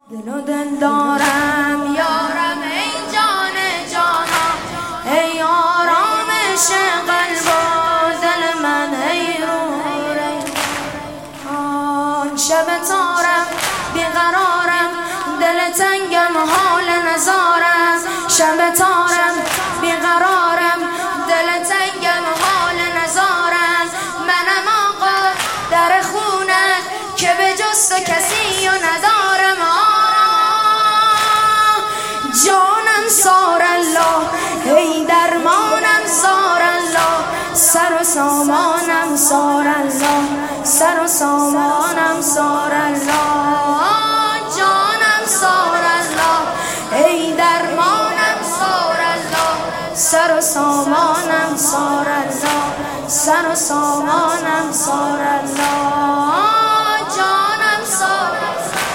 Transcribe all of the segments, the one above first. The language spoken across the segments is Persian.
دل و دل دارم یارم ای جان جانا، ای آرامش قلب و دل من، ای روح ریحان. شب تارم بیقرارم، دل تنگم حال نزارم. شب تارم بیقرارم، دل تنگم حال نزارم. منم آقا در خونه که به جز تو کسی و ندارم. جانم سار الله، ای درمانم سار الله. سر و سامانم سار الله، سر و سامانم سار الله. جانم سار الله، ای درمانم سار الله. سر و سامانم سار الله، سر و سامانم سار الله. جانم سار الله،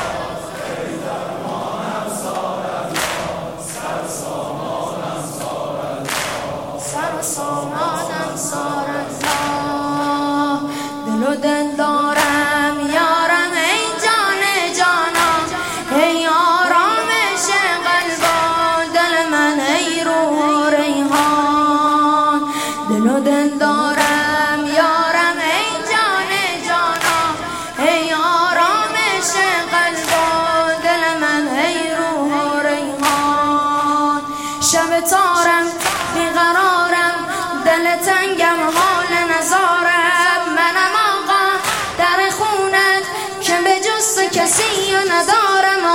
سامانم سار الله. دل و دل دارم یارم ای جان جانا، ای آرامش قلب و دل من، ای روح ریحان. دل و دل دارم یارم ای جان جانا، ای آرامش قلب و دل من، ای روح ریحان. شب تارم بیقرارم، دل تنگم حال نزارم. منم آقا در خونت که به جز تو کسی ندارم.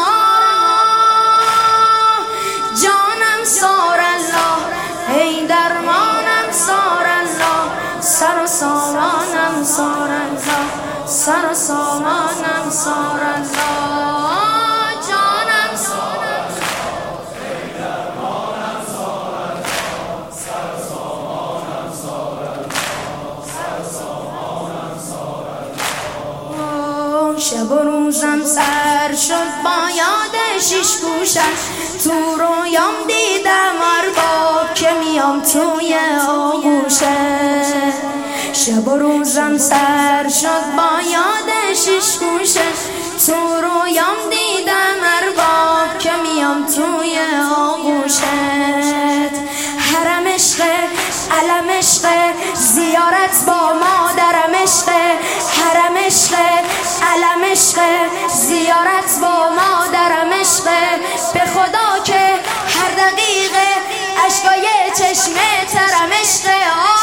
جانم سار الله، ای درمانم سار الله. سر و سامانم سار الله، سر و سامانم سار الله. جانم سار الله، ای درمانم سار الله. سر و سامانم سار الله، سر و سامانم سار الله. شب و روزم سر شد با یاد شیش گوشم، تو رویام دیدم ارباب که میام توی آغوشه. شب و روزم سر شد با یاد شیش گوشه، تو رویام دیدم ارباب که میام توی آغوشت. حرم عشقه، علم عشقه، زیارت با مادرم عشقه. حرم عشقه، علم عشقه، زیارت با مادرم عشقه. به خدا که هر دقیقه اشکای چشمه ترم عشقه.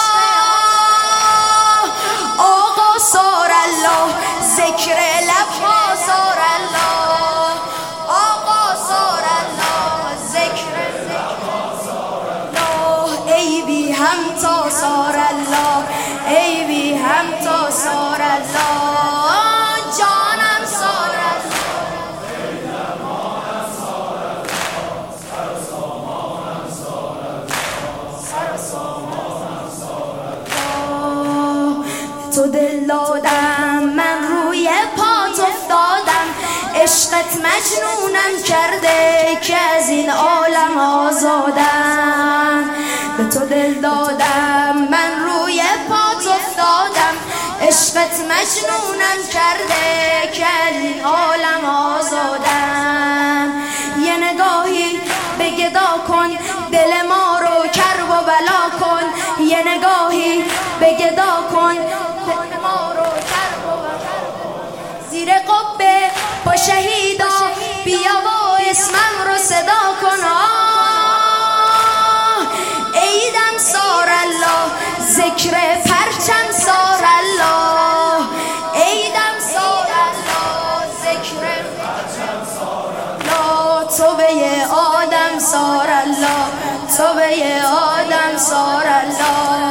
آقا سار الله، ذکر لبها سار الله. آقا سار الله، ذکر لبها سار الله. ای بی هم تا سار الله، ای بی هم تا سار الله. جانم سار الله، ای درمانم سار الله. سر و سامانم سار الله، سر و سامانم سار الله. تو دل دادم من روی پات افتادم، عشقت مجنونم کرده که از این عالم آزادم. به تو دل دادم من روی پات افتادم، عشقت مجنونم کرده که از این عالم آزادم. یه نگاهی به گدا کن، دل ما رو کرب و بلا کن. یه نگاهی به گدا کن، دل ما رو کرب و بلا کن. زیر قبه با شهیدا بیا و اسمم رو صدا کن. ایدم سار الله، ذکر پرچم سار الله. ایدم سار الله، ذکر پرچم سار الله. توبه آدم سار الله، توبه آدم سار الله.